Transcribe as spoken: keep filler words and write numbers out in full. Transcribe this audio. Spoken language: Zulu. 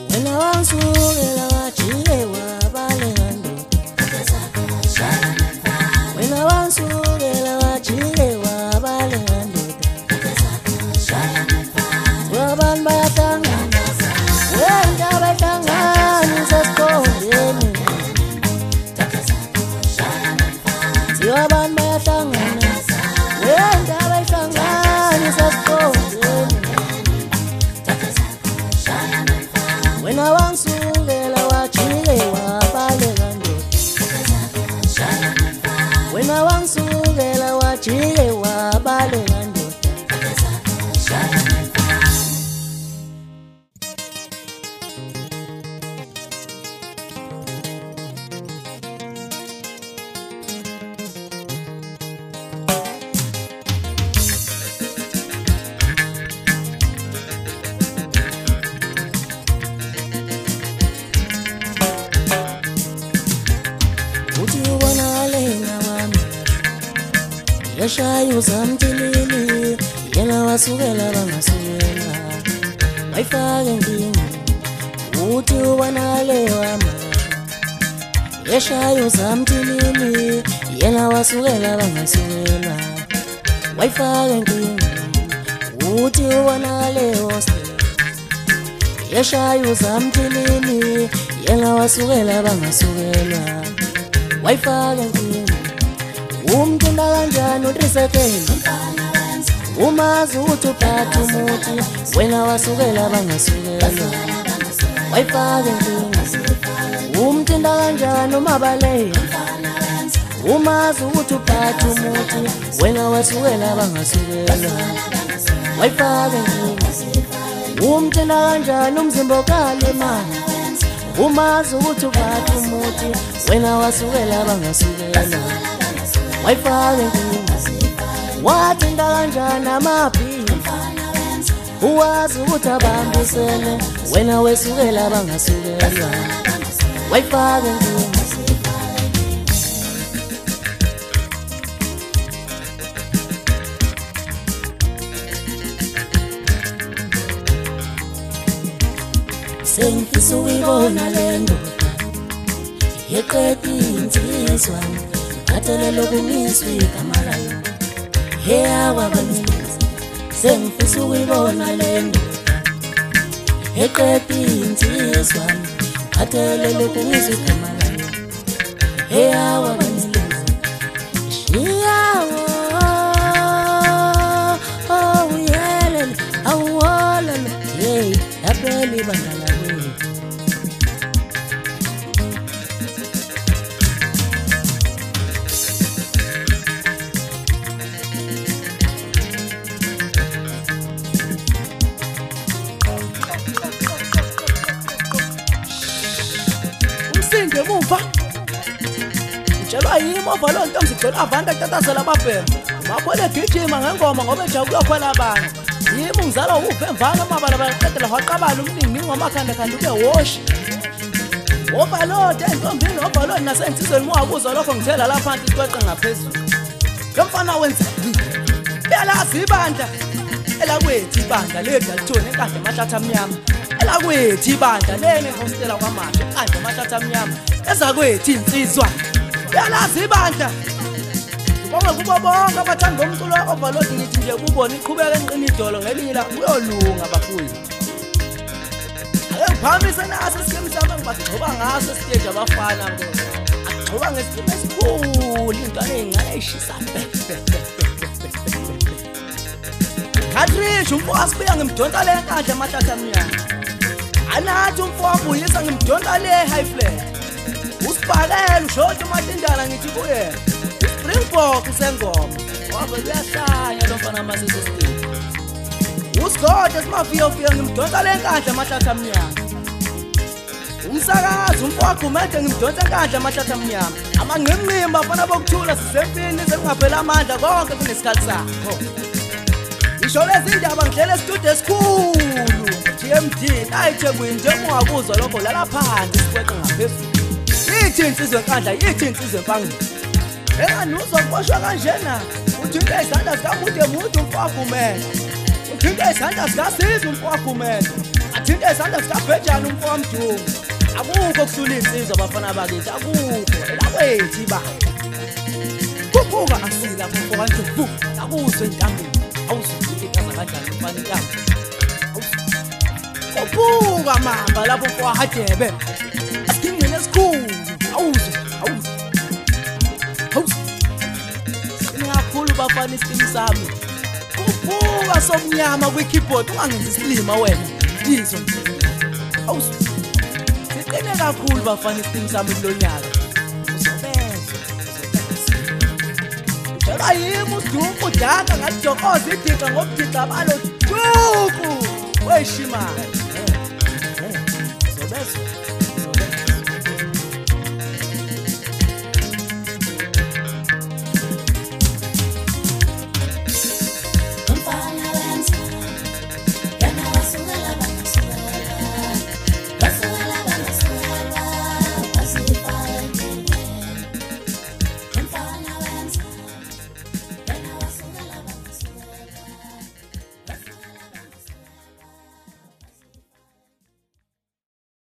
wena wansukela wajike wabalengando wena wansukela wajike wabalengando wabantu bayahlangana wenda bayahlangana sesiqondeni wabantu bayahlangana wenda bayahlangana sesiqondeni wena wansukela wajike wabalengando wena wansukela wajike wabalengando yashayo zamtilili yena wasukela bangasukela wayifaka inkinga uthi ubanale wama yashayo zamtilili yena wasukela bangasukela wayifaka inkinga uthi ubanale hoste yashayo zamtilili yena wasukela bangasukela wayifaka inkinga umtunda kanjani utrisekela umazi uthi uphatha umuthi wena wasukela bangasukela wayifaka inkinga umtunda kanjani umabaleya umazi uthi uphatha umuthi wena wasukela bangasukela wayifaka inkinga umtunda kanjani umzimba okale mani umazi uthi uphatha umuthi wena wasukela bangasukela wayifaka inkinga wathinta kanjani amaphini uwazi ukuthi abambisene wena wesukela bangasukela wayifaka inkinga sengifisa ukuyibona le ndoda yeqeda insizwa athelelo kumiswe igama layo heya wabanzi sengifisa ukuyibona le ndoda eqeda insizwa athelelo kumiswe igama layo heya wabanzi yawo oh yelele awolele hey lapeli bandala ngemuva utshelwa yimo ovalo ntombi sigcela avanda tatasela ababhema mabone gijima ngengoma ngoba nje kuyokhwela abantu yimo ngizalwa uphe emvana amabala baqedela waqabala umningi ngomakhanda khanda ube wash ovalo entombini ovalo nasensizweni muwabuza lokho ngithela la phansi iqweqe ngaphezulu ngomfana wenza yalazi ibandla elakwethu ibandla ledla lithona enkandla emathatha amnyama elakwethu ibandla lene hostela kwamasha enkandla emathatha amnyama ezakwethu insizwa yalazi ibandla ngoba kubo bonke abathanda umculo overload ngithi nje kubona iqhubeka enqini idolo ngelinye la kuyolunga bafuni ake ngiphamise naso sikemsama ngibagcoba ngaso stage abafana agcoba ngesimo esikhulu intwana ezingane eshisa Hadrish umfo asibuya ngimdonta le enkandla emathatha amnyama anathi umfo wabuyisa ngimdonta le high flat usibhakela ushota umatindala ngithi kuye Springbok sengoma wabe uyahlanya lo mfana masisi stage usigode simafika fika ngimdonta le enkandla emathatha amnyama umsakazi umfo wagumede ngimdonta enkandla emathatha amnyama amangqimqimba afana bokuthula sisempini sekungaphela amandla konke kunesikhathi sakho isho lezi ndaba ngidlela studio esikhulu T M D ayithe kuyinje ungakuzwa lokho lala phansi sikweqe ngaphezulu yithi insizwe enkandla yithi insizwe empangeni enganuzwa kuboshwa kanjena uthinta izandla zikamude mude umfo wagumede uthinta izandla zikasiza umfo wagumede athinta into esanda sikabhejana umfo wamdungu akukho kusula insizwa abafana bakithi akukho elakwethu ba kubuka asila mfo kanjumbu akuzwe intambeni awuzwe ikaza kanjani mfana intamba kubuka mamba lapho mfo wahadebe asidingile esikhulu awuzwe awuzwe awuzwe singakhulu bafana isipini sami kubuka somnyama kwi-keyboard ungangenzi isilima wena yizo awuzwe siqine kakhulu bafana isipini sami kulonyaka Jela yimi uDuku udaka ngajokoza idiqa ngobudika balo Duku weshimali eh eh zobezo